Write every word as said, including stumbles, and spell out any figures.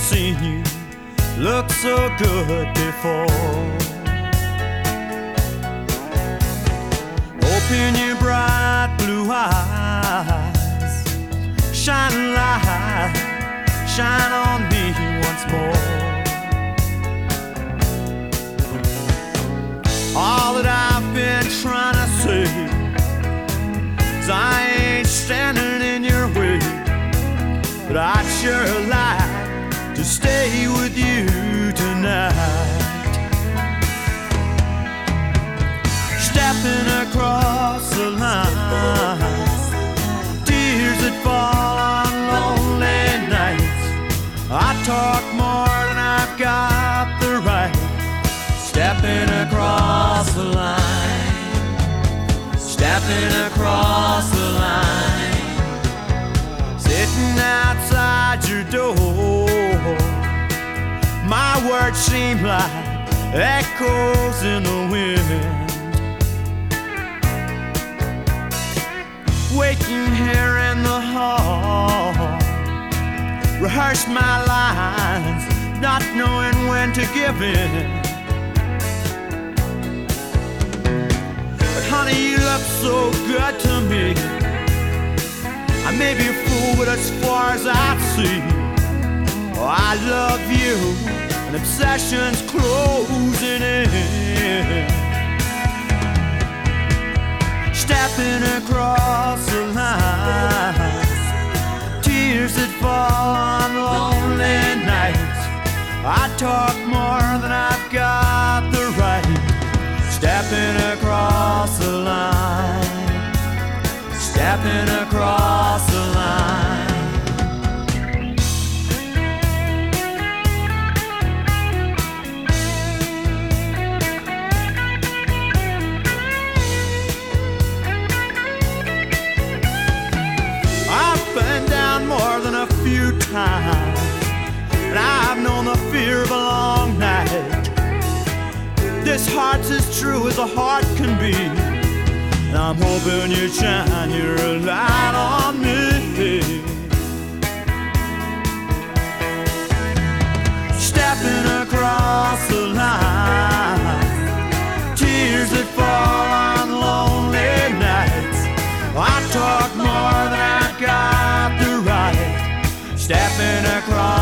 seen you look so good before. Open your bright blue eyes, shine light, shine on me once more. All that I've been trying to say is I ain't standing in your way, but I'd sure like to stay with you tonight. Stepping across the line, tears that fall on lonely nights. I talk more than I've got the right. Stepping across the line, stepping across the line, sitting outside your door. My words seem like echoes in the wind. Waiting here in the hall, rehearse my lines, not knowing when to give in. But honey, you look so good to me. I may be a fool, but as far as I see, oh, I love you, and obsession's closing in. Stepping across the line, tears that fall on lonely nights. I talk more than I've got the right. Stepping across the line, stepping across the line. More than a few times, and I've known the fear of a long night. This heart's as true as a heart can be, and I'm hoping you shine your light on me. Stepping across the line, tears that fall on lonely nights. I talk more than I've got the right. Stepping across